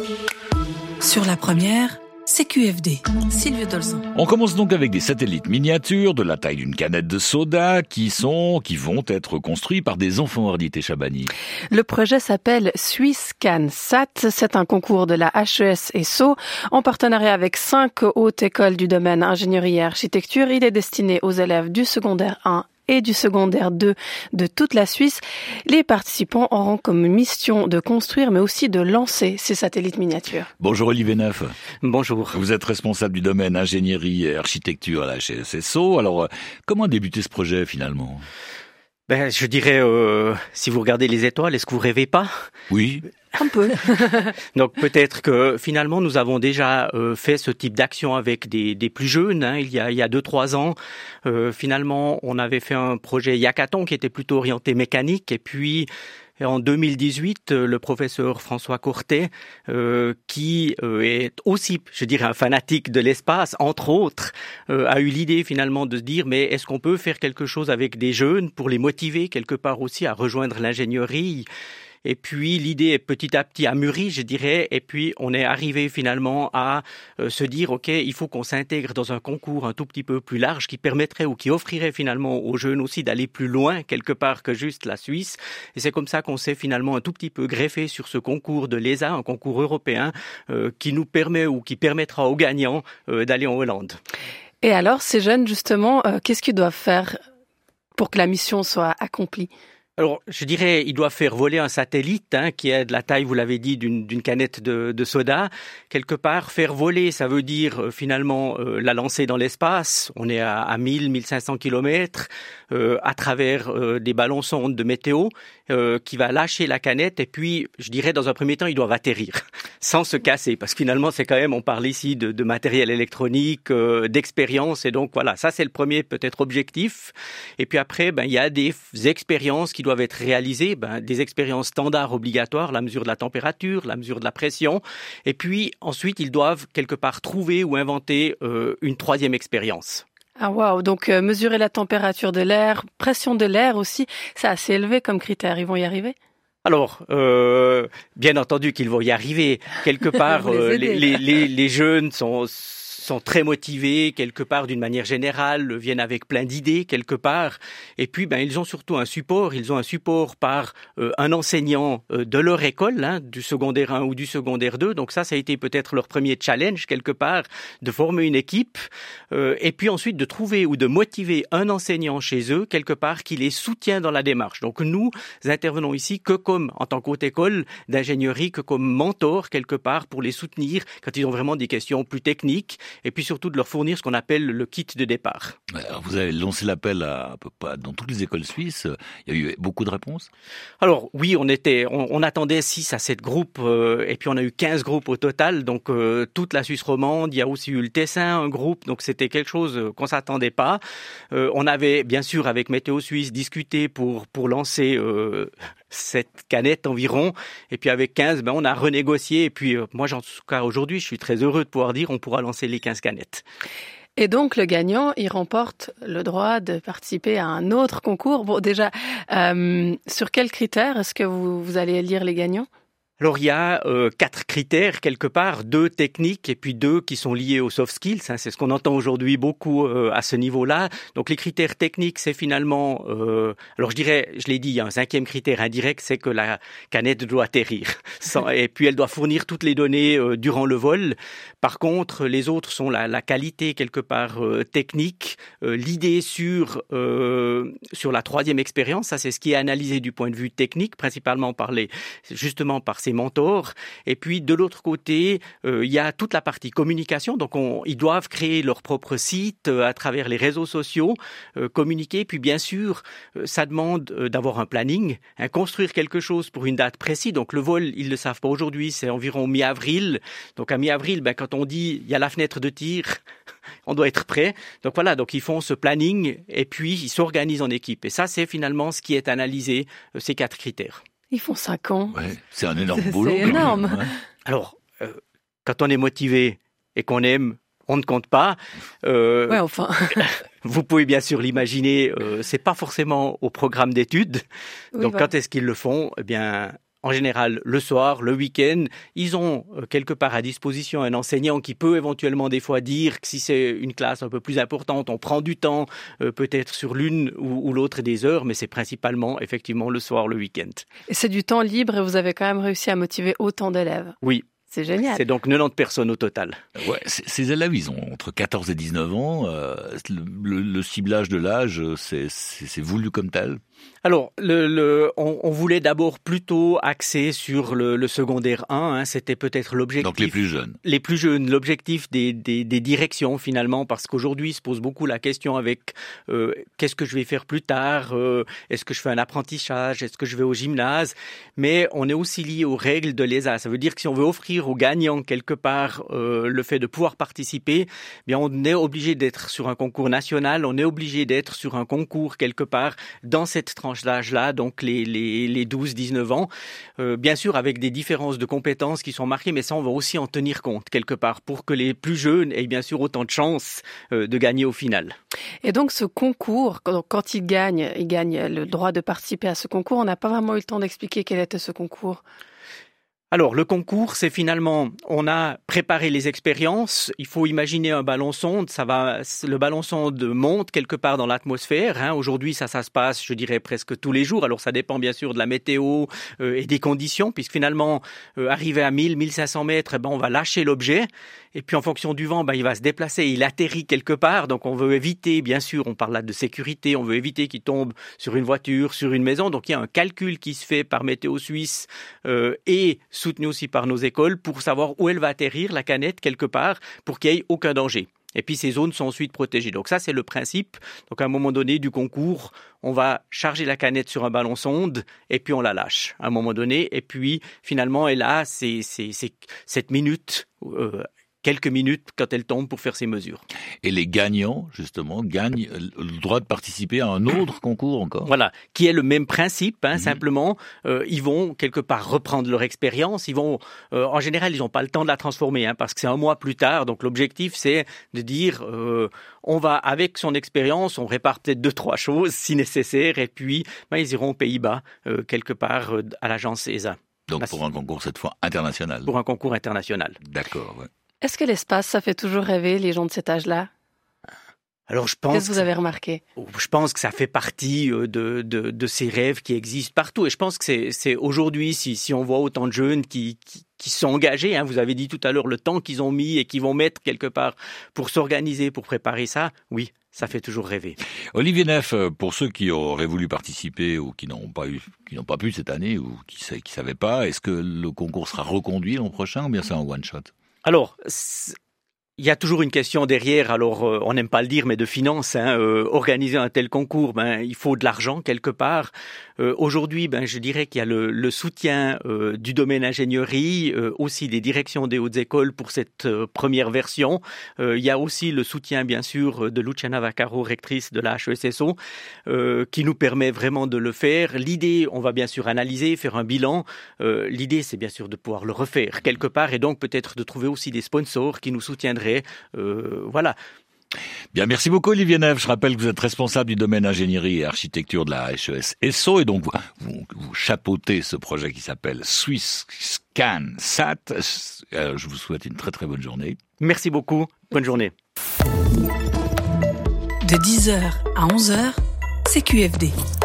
Sur la première, CQFD, Sylvie Dolzan. On commence donc avec des satellites miniatures de la taille d'une canette de soda qui vont être construits par des enfants, Ardité Chabani. Le projet s'appelle SwissScanSat. C'est un concours de la HES et SO en partenariat avec 5 hautes écoles du domaine ingénierie et architecture. Il est destiné aux élèves du secondaire 1 et du secondaire 2 de toute la Suisse. Les participants auront comme mission de construire mais aussi de lancer ces satellites miniatures. Bonjour Olivier Neuf. Bonjour. Vous êtes responsable du domaine ingénierie et architecture à la HES-SO. Alors, comment a débuté ce projet finalement ? Je dirais, si vous regardez les étoiles, est-ce que vous rêvez pas ? Oui. Un peu. Donc peut-être que finalement nous avons déjà fait ce type d'action avec des plus jeunes. Il y a 2-3 ans, finalement on avait fait un projet Hackathon qui était plutôt orienté mécanique et puis en 2018, le professeur François Courtet, qui est aussi, je dirais, un fanatique de l'espace, entre autres, a eu l'idée finalement de se dire mais est-ce qu'on peut faire quelque chose avec des jeunes pour les motiver quelque part aussi à rejoindre l'ingénierie ? Et puis l'idée est petit à petit amûrie, je dirais, et puis on est arrivé finalement à se dire ok, il faut qu'on s'intègre dans un concours un tout petit peu plus large qui permettrait ou qui offrirait finalement aux jeunes aussi d'aller plus loin quelque part que juste la Suisse. Et c'est comme ça qu'on s'est finalement un tout petit peu greffé sur ce concours de l'ESA, un concours européen qui nous permet ou qui permettra aux gagnants d'aller en Hollande. Et alors ces jeunes justement, qu'est-ce qu'ils doivent faire pour que la mission soit accomplie ? Alors, je dirais, ils doivent faire voler un satellite qui est de la taille, vous l'avez dit, d'une canette de soda. Quelque part, faire voler, ça veut dire finalement la lancer dans l'espace. On est à 1000-1500 kilomètres à travers des ballons sondes de météo qui va lâcher la canette. Et puis, je dirais, dans un premier temps, ils doivent atterrir sans se casser. Parce que finalement, c'est quand même, on parle ici de matériel électronique, d'expérience. Et donc, voilà, ça c'est le premier peut-être objectif. Et puis après, il y a des expériences qui doivent être réalisées, des expériences standards obligatoires, la mesure de la température, la mesure de la pression, et puis ensuite ils doivent quelque part trouver ou inventer une troisième expérience. Ah waouh, donc mesurer la température de l'air, pression de l'air aussi, c'est assez élevé comme critère, ils vont y arriver ? Alors, bien entendu qu'ils vont y arriver. Quelque part, les jeunes sont très motivés, quelque part d'une manière générale, viennent avec plein d'idées, quelque part. Et puis, ils ont surtout un support. Ils ont un support par un enseignant de leur école, du secondaire 1 ou du secondaire 2. Donc ça a été peut-être leur premier challenge, quelque part, de former une équipe. Et puis ensuite, de trouver ou de motiver un enseignant chez eux, quelque part, qui les soutient dans la démarche. Donc nous intervenons ici que comme, en tant qu'haute école d'ingénierie, que comme mentor, quelque part, pour les soutenir quand ils ont vraiment des questions plus techniques. Et puis surtout de leur fournir ce qu'on appelle le kit de départ. Alors vous avez lancé l'appel à peu près dans toutes les écoles suisses. Il y a eu beaucoup de réponses ? Alors oui, on attendait 6 à 7 groupes et puis on a eu 15 groupes au total. Donc toute la Suisse romande, il y a aussi eu le Tessin, un groupe. Donc c'était quelque chose qu'on s'attendait pas. On avait bien sûr avec Météo Suisse discuté pour lancer cette canette environ. Et puis avec 15, on a renégocié. Et puis moi, en tout cas aujourd'hui, je suis très heureux de pouvoir dire on pourra lancer les 15 canettes. Et donc le gagnant, il remporte le droit de participer à un autre concours. Bon, déjà, sur quels critères est-ce que vous allez lire les gagnants ? Alors il y a 4 critères quelque part, 2 techniques et puis 2 qui sont liés aux soft skills. C'est ce qu'on entend aujourd'hui beaucoup à ce niveau-là. Donc les critères techniques, c'est finalement, alors je dirais, je l'ai dit, il y a un 5e critère indirect, c'est que la canette doit atterrir. Et puis elle doit fournir toutes les données durant le vol. Par contre, les autres sont la qualité quelque part technique, l'idée sur la 3e expérience. Ça c'est ce qui est analysé du point de vue technique, principalement par ces mentors. Et puis de l'autre côté, il y a toute la partie communication. Donc ils doivent créer leur propre site à travers les réseaux sociaux, communiquer. Puis bien sûr, ça demande d'avoir un planning, construire quelque chose pour une date précise. Donc le vol, ils le savent pas aujourd'hui, c'est environ mi-avril. Donc à mi-avril, quand on dit il y a la fenêtre de tir, on doit être prêt. Donc voilà, donc ils font ce planning et puis ils s'organisent en équipe. Et ça, c'est finalement ce qui est analysé, ces 4 critères. Ils font 5 ans. Ouais, c'est un énorme boulot. C'est énorme. Même, Alors, quand on est motivé et qu'on aime, on ne compte pas. Ouais, enfin. Vous pouvez bien sûr l'imaginer, c'est pas forcément au programme d'études. Oui, Donc quand est-ce qu'ils le font ? Eh bien, en général le soir, le week-end. Ils ont quelque part à disposition un enseignant qui peut éventuellement des fois dire que si c'est une classe un peu plus importante, on prend du temps, peut-être sur l'une ou l'autre des heures, mais c'est principalement effectivement le soir, le week-end. Et c'est du temps libre et vous avez quand même réussi à motiver autant d'élèves. Oui. C'est génial. C'est donc 90 personnes au total. Ouais, ces élèves, ils ont entre 14 et 19 ans. Le ciblage de l'âge, c'est voulu comme tel? Alors, on voulait d'abord plutôt axer sur le secondaire 1. C'était peut-être l'objectif. Donc les plus jeunes. Les plus jeunes, l'objectif des directions finalement, parce qu'aujourd'hui, il se pose beaucoup la question avec qu'est-ce que je vais faire plus tard, est-ce que je fais un apprentissage, est-ce que je vais au gymnase. Mais on est aussi lié aux règles de l'ESA. Ça veut dire que si on veut offrir aux gagnants quelque part le fait de pouvoir participer, bien on est obligé d'être sur un concours national, on est obligé d'être sur un concours quelque part dans cette tranche d'âge-là, donc les 12-19 ans, bien sûr avec des différences de compétences qui sont marquées, mais ça on va aussi en tenir compte quelque part pour que les plus jeunes aient bien sûr autant de chances de gagner au final. Et donc ce concours, quand ils gagnent le droit de participer à ce concours, on n'a pas vraiment eu le temps d'expliquer quel était ce concours. Alors, le concours, c'est finalement, on a préparé les expériences. Il faut imaginer un ballon sonde. Le ballon sonde monte quelque part dans l'atmosphère. Aujourd'hui, ça se passe, je dirais, presque tous les jours. Alors, ça dépend bien sûr de la météo et des conditions, puisque finalement, arrivé à 1500 mètres, on va lâcher l'objet. Et puis, en fonction du vent, il va se déplacer. Il atterrit quelque part. Donc, on veut éviter, bien sûr, on parle là de sécurité. On veut éviter qu'il tombe sur une voiture, sur une maison. Donc, il y a un calcul qui se fait par Météo Suisse et soutenu aussi par nos écoles pour savoir où elle va atterrir, la canette, quelque part, pour qu'il n'y ait aucun danger. Et puis ces zones sont ensuite protégées. Donc ça, c'est le principe. Donc à un moment donné du concours, on va charger la canette sur un ballon sonde et puis on la lâche à un moment donné. Et puis finalement, elle a ces 7 minutes, quelques minutes quand elle tombe pour faire ses mesures. Et les gagnants, justement, gagnent le droit de participer à un autre concours encore. Voilà, qui est le même principe, simplement, ils vont quelque part reprendre leur expérience, ils vont, en général, ils n'ont pas le temps de la transformer, parce que c'est un mois plus tard, donc l'objectif c'est de dire, on va, avec son expérience, on répare peut-être 2-3 choses si nécessaire, et puis ils iront aux Pays-Bas, quelque part, à l'agence ESA. Donc pour un concours cette fois international. Pour un concours international. D'accord, ouais. Est-ce que l'espace, ça fait toujours rêver les gens de cet âge-là? Alors, je pense. Qu'est-ce que vous avez remarqué? Je pense que ça fait partie de ces rêves qui existent partout. Et je pense que c'est aujourd'hui, si on voit autant de jeunes qui sont engagés, vous avez dit tout à l'heure le temps qu'ils ont mis et qu'ils vont mettre quelque part pour s'organiser, pour préparer ça, oui, ça fait toujours rêver. Olivier Neff, pour ceux qui auraient voulu participer ou qui n'ont pas pu cette année ou qui savaient pas, est-ce que le concours sera reconduit l'an prochain ou bien c'est un one-shot? Alors, il y a toujours une question derrière, alors on n'aime pas le dire, mais de finances. Organiser un tel concours, il faut de l'argent quelque part. Aujourd'hui, je dirais qu'il y a le soutien du domaine ingénierie, aussi des directions des hautes écoles pour cette première version. Il y a aussi le soutien, bien sûr, de Luciana Vaccaro, rectrice de la HESSO, qui nous permet vraiment de le faire. L'idée, on va bien sûr analyser, faire un bilan. L'idée, c'est bien sûr de pouvoir le refaire quelque part et donc peut-être de trouver aussi des sponsors qui nous soutiendraient. Voilà. Bien, merci beaucoup Olivier Neff. Je rappelle que vous êtes responsable du domaine ingénierie et architecture de la HESSO et donc vous chapeautez ce projet qui s'appelle SwissScanSat. Je vous souhaite une très très bonne journée. Merci beaucoup. Bonne journée. De 10h à 11h, c'est QFD.